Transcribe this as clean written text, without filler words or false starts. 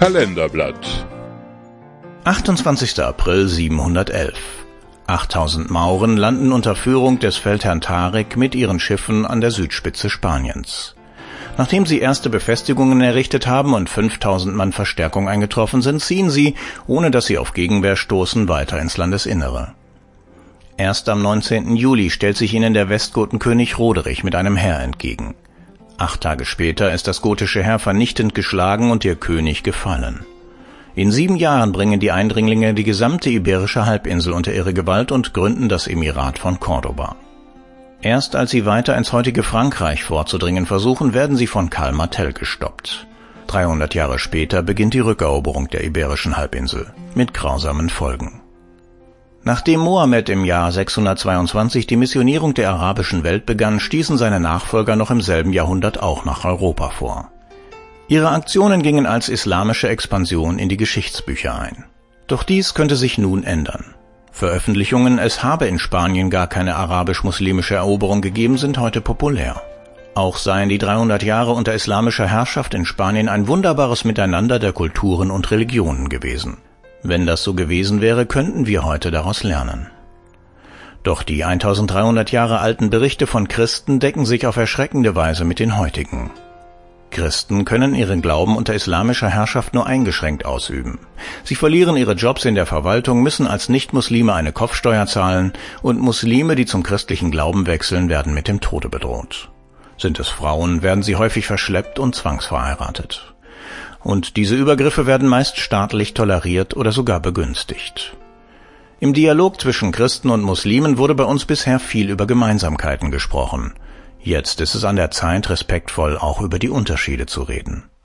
Kalenderblatt. 28. April 711. 8000 Mauren landen unter Führung des Feldherrn Tarik mit ihren Schiffen an der Südspitze Spaniens. Nachdem sie erste Befestigungen errichtet haben und 5000 Mann Verstärkung eingetroffen sind, ziehen sie, ohne dass sie auf Gegenwehr stoßen, weiter ins Landesinnere. Erst am 19. Juli stellt sich ihnen der Westgotenkönig Roderich mit einem Heer entgegen. 8 Tage später ist das gotische Heer vernichtend geschlagen und ihr König gefallen. In 7 Jahren bringen die Eindringlinge die gesamte iberische Halbinsel unter ihre Gewalt und gründen das Emirat von Cordoba. Erst als sie weiter ins heutige Frankreich vorzudringen versuchen, werden sie von Karl Martel gestoppt. 300 Jahre später beginnt die Rückeroberung der iberischen Halbinsel, mit grausamen Folgen. Nachdem Mohammed im Jahr 622 die Missionierung der arabischen Welt begann, stießen seine Nachfolger noch im selben Jahrhundert auch nach Europa vor. Ihre Aktionen gingen als islamische Expansion in die Geschichtsbücher ein. Doch dies könnte sich nun ändern. Veröffentlichungen, es habe in Spanien gar keine arabisch-muslimische Eroberung gegeben, sind heute populär. Auch seien die 300 Jahre unter islamischer Herrschaft in Spanien ein wunderbares Miteinander der Kulturen und Religionen gewesen. Wenn das so gewesen wäre, könnten wir heute daraus lernen. Doch die 1300 Jahre alten Berichte von Christen decken sich auf erschreckende Weise mit den heutigen. Christen können ihren Glauben unter islamischer Herrschaft nur eingeschränkt ausüben. Sie verlieren ihre Jobs in der Verwaltung, müssen als Nichtmuslime eine Kopfsteuer zahlen und Muslime, die zum christlichen Glauben wechseln, werden mit dem Tode bedroht. Sind es Frauen, werden sie häufig verschleppt und zwangsverheiratet. Und diese Übergriffe werden meist staatlich toleriert oder sogar begünstigt. Im Dialog zwischen Christen und Muslimen wurde bei uns bisher viel über Gemeinsamkeiten gesprochen. Jetzt ist es an der Zeit, respektvoll auch über die Unterschiede zu reden.